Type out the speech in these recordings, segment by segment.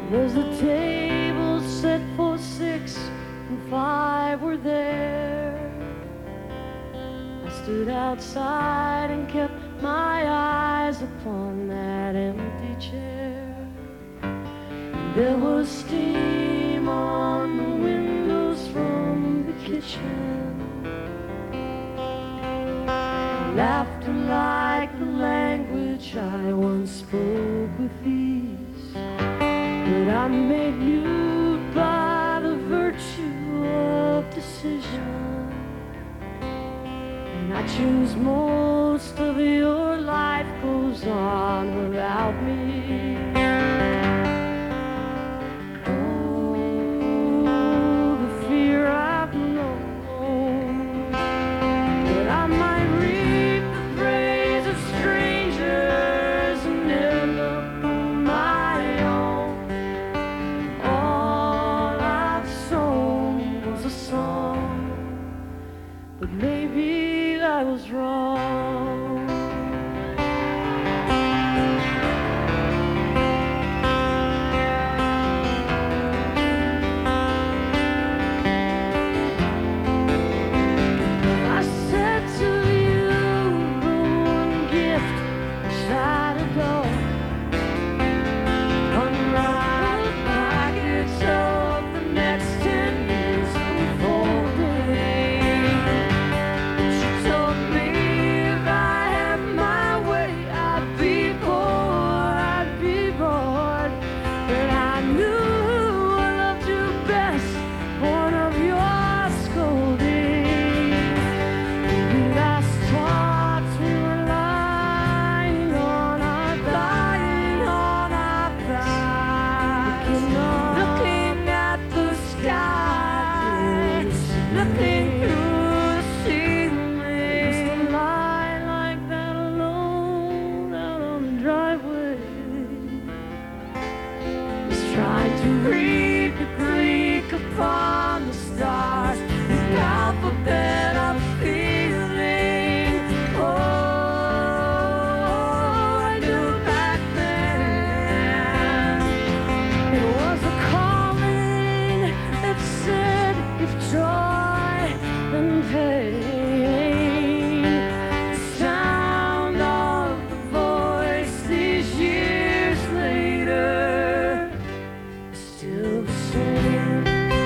There's a table set for 6 and 5 were there. I stood outside and kept my eyes upon that empty chair. There was steam on the windows from the kitchen. Laughter like the language I once spoke with ease, but I'm made mute by the virtue of decision. And I choose most of your life goes on without me. Oh, the fear I've known, that I might reap the praise of strangers and never own my own. All I've sown was a song, but maybe I was wrong. I said to you, the one gift inside a door, unwrap the package of the next 10 years unfolding. She told me if I had my way, I'd be bored. But I knew I loved you best, born of your scolding. The last thoughts we were lying on our backs, looking at the sky, looking through the ceiling. Lie like that alone out on the driveway. Just trying to read the Greek upon the stars, the alphabet of feeling. Oh, I knew back then it was a calling that said, if joy and pain, the sound of the voice these years later is still the same.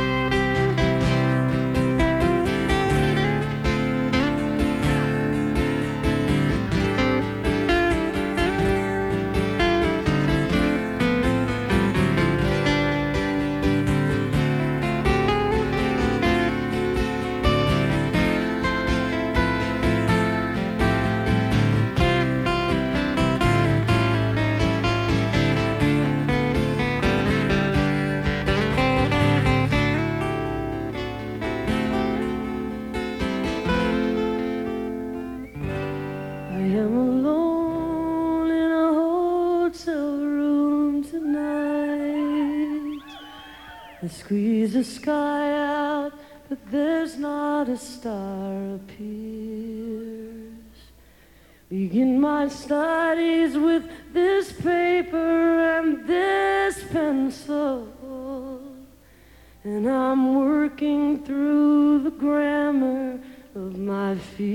I am alone in a hotel room tonight. I squeeze the sky out, but there's not a star appears. Begin my studies with this paper and this pencil, and I'm working through the grammar of my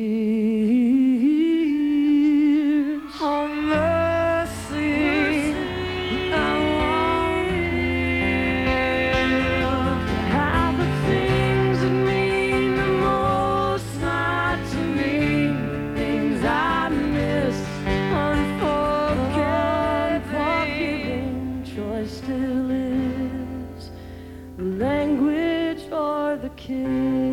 fears. Oh, mercy, I want to have the things that mean the most, not to me, the things I miss, unforgiving. Choice still is the language or the kiss.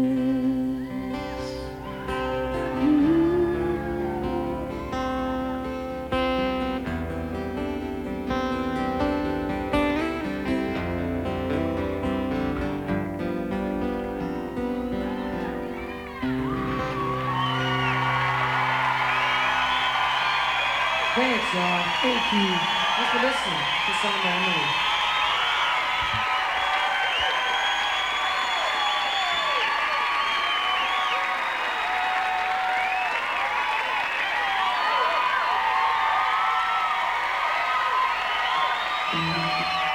Thanks, y'all. Thank you. Thanks for listening to Song by Emily. Thank you.